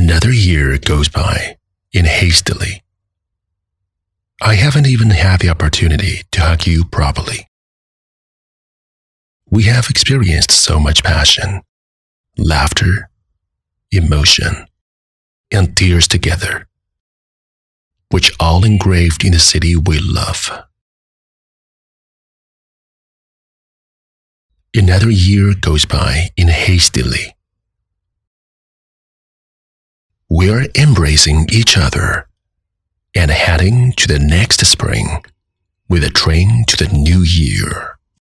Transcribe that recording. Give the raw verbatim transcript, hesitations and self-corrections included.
Another year goes by, and hastily. I haven't even had the opportunity to hug you properly. We have experienced so much passion, laughter, emotion, and tears together, which all engraved in the city we love. Another year goes by, and hastily. We are embracing each other and heading to the next spring with a train to the new year.